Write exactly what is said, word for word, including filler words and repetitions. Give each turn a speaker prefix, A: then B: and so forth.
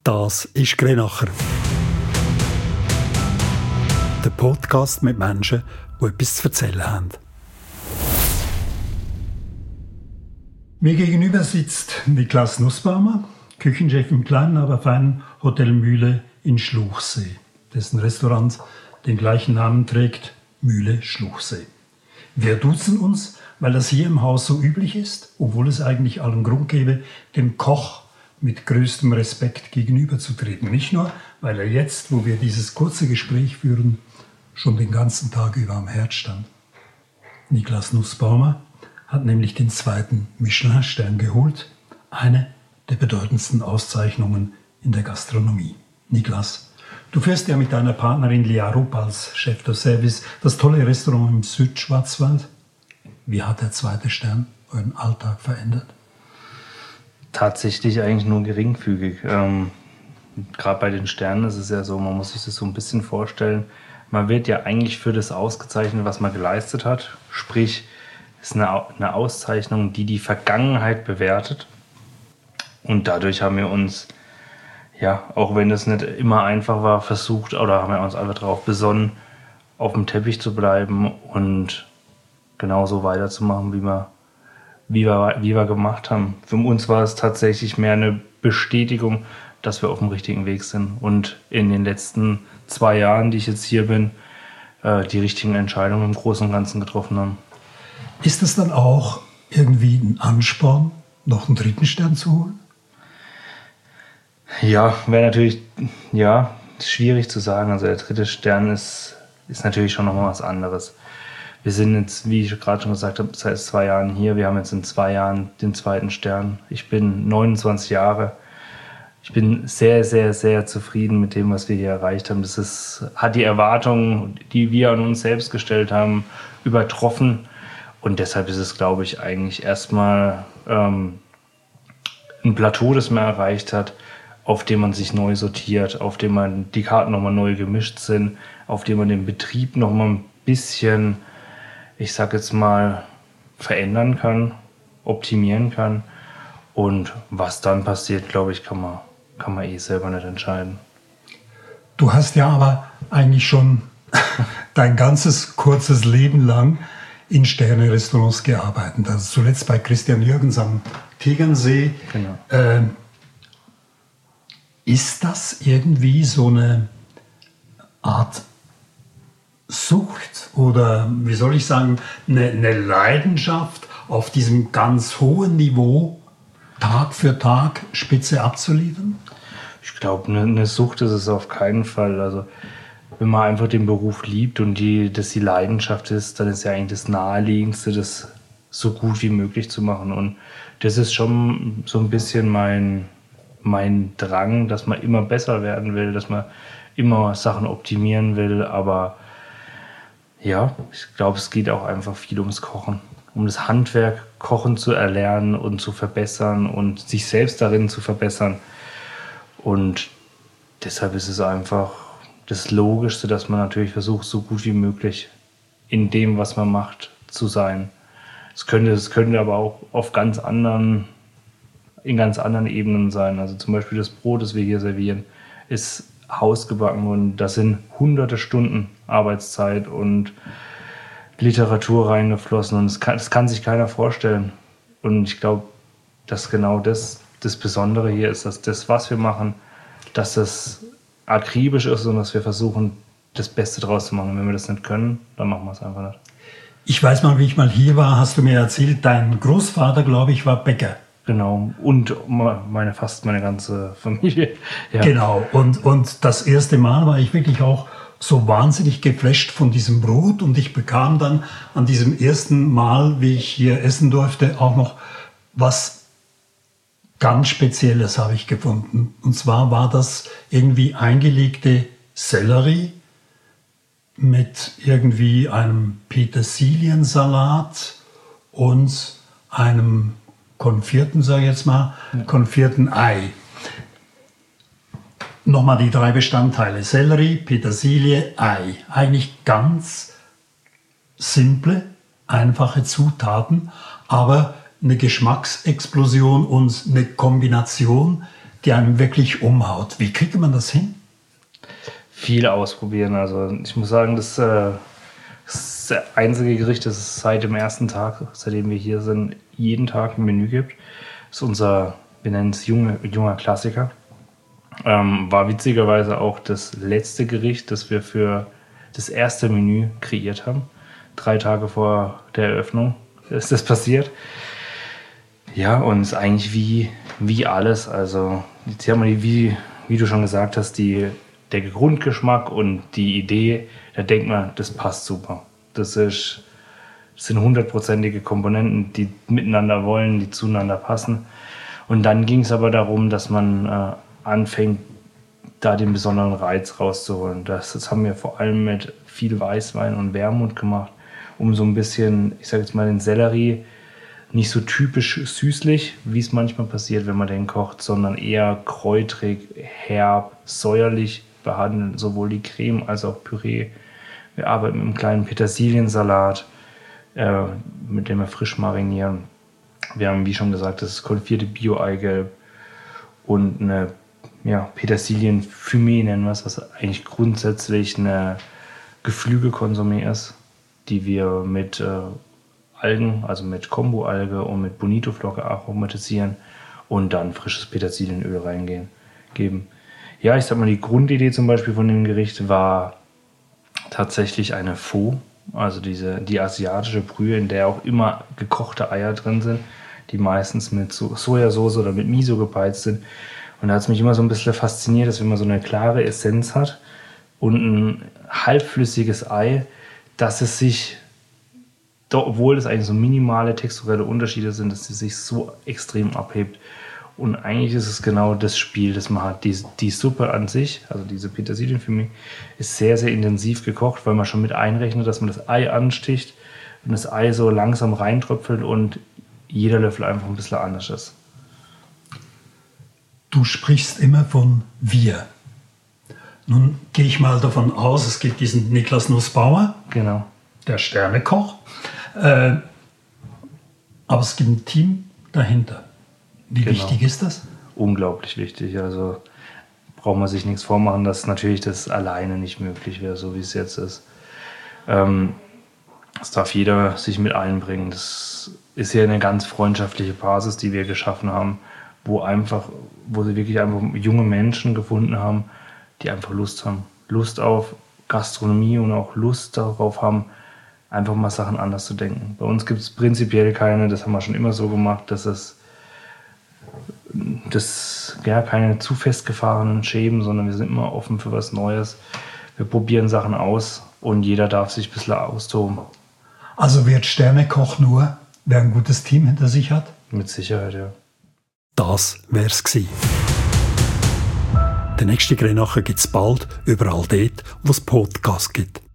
A: Das ist Grenacher. Der Podcast mit Menschen, die etwas zu erzählen haben. Mir gegenüber sitzt Niklas Nussbaumer, Küchenchef im kleinen, aber feinen Hotel Mühle in Schluchsee, dessen Restaurant den gleichen Namen trägt, Mühle Schluchsee. Wir duzen uns, weil das hier im Haus so üblich ist, obwohl es eigentlich allen Grund gäbe, dem Koch mit größtem Respekt gegenüberzutreten. Nicht nur, weil er jetzt, wo wir dieses kurze Gespräch führen, schon den ganzen Tag über am Herd stand. Niklas Nussbaumer hat nämlich den zweiten Michelin-Stern geholt, eine der bedeutendsten Auszeichnungen in der Gastronomie. Niklas, du fährst ja mit deiner Partnerin Lia Rupp als Chef de Service das tolle Restaurant im Südschwarzwald. Wie hat der zweite Stern euren Alltag verändert?
B: Tatsächlich eigentlich nur geringfügig. Ähm, Gerade bei den Sternen ist es ja so, man muss sich das so ein bisschen vorstellen. Man wird ja eigentlich für das ausgezeichnet, was man geleistet hat. Sprich, es ist eine, eine Auszeichnung, die die Vergangenheit bewertet. Und dadurch haben wir uns, ja, auch wenn es nicht immer einfach war, versucht, oder haben wir uns einfach darauf besonnen, auf dem Teppich zu bleiben und genauso weiterzumachen, wie wir Wie wir, wie wir gemacht haben. Für uns war es tatsächlich mehr eine Bestätigung, dass wir auf dem richtigen Weg sind und in den letzten zwei Jahren, die ich jetzt hier bin, die richtigen Entscheidungen im Großen und Ganzen getroffen haben.
A: Ist das dann auch irgendwie ein Ansporn, noch einen dritten Stern zu holen?
B: Ja, wäre natürlich, ja, schwierig zu sagen. Also der dritte Stern ist, ist natürlich schon nochmal was anderes. Wir sind jetzt, wie ich gerade schon gesagt habe, seit zwei Jahren hier. Wir haben jetzt in zwei Jahren den zweiten Stern. Ich bin neunundzwanzig Jahre. Ich bin sehr, sehr, sehr zufrieden mit dem, was wir hier erreicht haben. Das ist, hat die Erwartungen, die wir an uns selbst gestellt haben, übertroffen. Und deshalb ist es, glaube ich, eigentlich erstmal ähm, ein Plateau, das man erreicht hat, auf dem man sich neu sortiert, auf dem man die Karten nochmal neu gemischt sind, auf dem man den Betrieb nochmal ein bisschen, ich sag jetzt mal, verändern kann, optimieren kann. Und was dann passiert, glaube ich, kann man, kann man eh selber nicht entscheiden.
A: Du hast ja aber eigentlich schon dein ganzes kurzes Leben lang in Sterne-Restaurants gearbeitet. Also zuletzt bei Christian Jürgens am Tegernsee.
B: Genau.
A: Ähm, ist das irgendwie so eine Art Sucht oder, wie soll ich sagen, eine, eine Leidenschaft auf diesem ganz hohen Niveau Tag für Tag Spitze abzuliefern?
B: Ich glaube, eine, eine Sucht ist es auf keinen Fall. Also wenn man einfach den Beruf liebt und die, das die Leidenschaft ist, dann ist ja eigentlich das Naheliegendste, das so gut wie möglich zu machen. Und das ist schon so ein bisschen mein, mein Drang, dass man immer besser werden will, dass man immer Sachen optimieren will, aber ja, ich glaube, es geht auch einfach viel ums Kochen. Um das Handwerk Kochen zu erlernen und zu verbessern und sich selbst darin zu verbessern. Und deshalb ist es einfach das Logischste, dass man natürlich versucht, so gut wie möglich in dem, was man macht, zu sein. Es könnte, es könnte aber auch auf ganz anderen, in ganz anderen Ebenen sein. Also zum Beispiel das Brot, das wir hier servieren, ist hausgebacken und da sind hunderte Stunden Arbeitszeit und Literatur reingeflossen und das kann, das kann sich keiner vorstellen. Und ich glaube, dass genau das das Besondere hier ist, dass das, was wir machen, dass das akribisch ist und dass wir versuchen, das Beste draus zu machen. Und wenn wir das nicht können, dann machen wir es einfach nicht.
A: Ich weiß mal, wie ich mal hier war, hast du mir erzählt, dein Großvater, glaube ich, war Bäcker.
B: Genau, und meine, fast meine ganze Familie. Ja.
A: Genau, und, und das erste Mal war ich wirklich auch so wahnsinnig geflasht von diesem Brot und ich bekam dann an diesem ersten Mal, wie ich hier essen durfte, auch noch was ganz Spezielles habe ich gefunden. Und zwar war das irgendwie eingelegte Sellerie mit irgendwie einem Petersiliensalat und einem konfierten, sage ich jetzt mal, konfierten Ei. Nochmal die drei Bestandteile: Sellerie, Petersilie, Ei. Eigentlich ganz simple, einfache Zutaten, aber eine Geschmacksexplosion und eine Kombination, die einem wirklich umhaut. Wie kriegt man das hin?
B: Viel ausprobieren. Also ich muss sagen, das, äh, das einzige Gericht, das es seit dem ersten Tag, seitdem wir hier sind, jeden Tag ein Menü gibt. Das ist unser, wir nennen es junge, junger Klassiker. Ähm, war witzigerweise auch das letzte Gericht, das wir für das erste Menü kreiert haben. Drei Tage vor der Eröffnung ist das passiert. Ja, und es ist eigentlich wie, wie alles. Also, jetzt haben wir die, wie, wie du schon gesagt hast, die, der Grundgeschmack und die Idee, da denkt man, das passt super. Das, ist, das sind hundertprozentige Komponenten, die miteinander wollen, die zueinander passen. Und dann ging es aber darum, dass man äh, anfängt, da den besonderen Reiz rauszuholen. Das, das haben wir vor allem mit viel Weißwein und Wermut gemacht, um so ein bisschen, ich sage jetzt mal, den Sellerie nicht so typisch süßlich, wie es manchmal passiert, wenn man den kocht, sondern eher kräutrig, herb, säuerlich behandeln, sowohl die Creme als auch Püree. Wir arbeiten mit einem kleinen Petersiliensalat, äh, mit dem wir frisch marinieren. Wir haben, wie schon gesagt, das konfierte Bio-Eigelb und eine ja, Petersilien-Fumé nennen wir es, was eigentlich grundsätzlich eine Geflügelkonsumé ist, die wir mit äh, Algen, also mit Kombu-Alge und mit Bonito-Flocke aromatisieren und dann frisches Petersilienöl reingehen, geben. Ja, ich sag mal, die Grundidee zum Beispiel von dem Gericht war tatsächlich eine Pho, also diese, die asiatische Brühe, in der auch immer gekochte Eier drin sind, die meistens mit so Sojasauce oder mit Miso gepeizt sind. Und da hat es mich immer so ein bisschen fasziniert, dass wenn man so eine klare Essenz hat und ein halbflüssiges Ei, dass es sich, doch, obwohl es eigentlich so minimale texturelle Unterschiede sind, dass es sich so extrem abhebt. Und eigentlich ist es genau das Spiel, das man hat. Die, die Suppe an sich, also diese Petersilienfumé, ist sehr, sehr intensiv gekocht, weil man schon mit einrechnet, dass man das Ei ansticht und das Ei so langsam reintröpfelt und jeder Löffel einfach ein bisschen anders ist.
A: Du sprichst immer von wir. Nun gehe ich mal davon aus, es gibt diesen Niklas Nussbaumer,
B: genau,
A: der Sternekoch, äh, aber es gibt ein Team dahinter. Wie genau. wichtig ist das?
B: Unglaublich wichtig. Also braucht man sich nichts vormachen, dass natürlich das alleine nicht möglich wäre, so wie es jetzt ist. Ähm, das darf jeder sich mit einbringen. Das ist ja eine ganz freundschaftliche Basis, die wir geschaffen haben, wo einfach, wo sie wirklich einfach junge Menschen gefunden haben, die einfach Lust haben. Lust auf Gastronomie und auch Lust darauf haben, einfach mal Sachen anders zu denken. Bei uns gibt es prinzipiell keine, das haben wir schon immer so gemacht, dass es das, ja, keine zu festgefahrenen Schemen, sondern wir sind immer offen für was Neues. Wir probieren Sachen aus und jeder darf sich ein bisschen austoben.
A: Also wird Sternekoch nur, wer ein gutes Team hinter sich hat?
B: Mit Sicherheit, ja.
A: Das wär's gewesen. Den nächsten Grenache gibt's bald, überall dort, wo es Podcasts gibt.